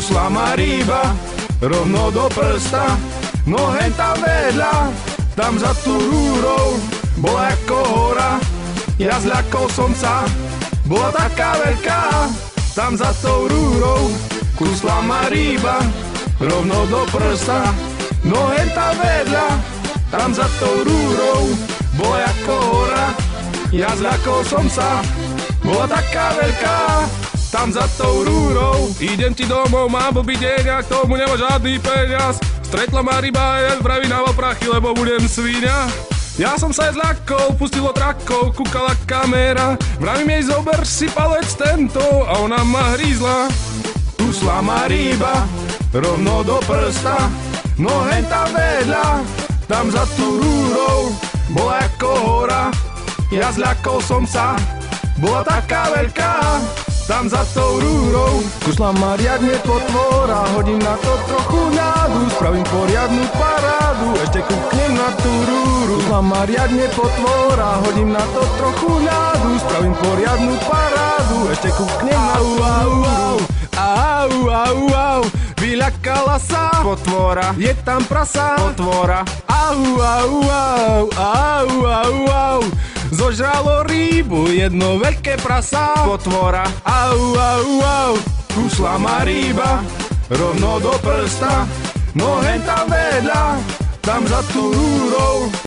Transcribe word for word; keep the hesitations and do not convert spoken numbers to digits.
kusla ma ryba rovno do prsta, no hen tam vedľa, tam za tú rúrou bola ako hora. Ja zľakol som sa, bola taká veľká, tam za tou rúrou kusla ma ryba rovno do prsta, no hen tam vedľa, tam za tou rúrou bola ako hora. Ja zľakol som sa, bola taká veľká, tam za tou rúrou. Idem ti domov, mám blbý deň a k tomu nemá žiadny peniaz. Stretla ma ryba, ja vraví nával prachy, lebo budem svíňa. Ja som sa aj zľakol, pustil od rakov, kúkala kamera. Vravím jej, zober si palec tento, a ona ma hrízla. Kusla ma ryba rovno do prsta, no hen tam vedľa, tam za tú rúrou bola ako hora. Ja zľakol som sa, bola taká veľká, tam za tou rúrou kusla ma riadne potvora. Hodím na to trochu ľadu, spravím poriadnu parádu, ešte kúknem na tú rúru. Kusla ma riadne potvora, hodím na to trochu ľadu, spravím poriadnu parádu, ešte kúknem na tú rúru. Au, au, au, vyľakala sa potvora, je tam prasa potvora. Au, au, au, au, au, au, zožralo rybu jedno veľké prasa potvora. Au, au, au, kusla ma ryba rovno do prsta, no hen tam vedľa, tam za tú rúrou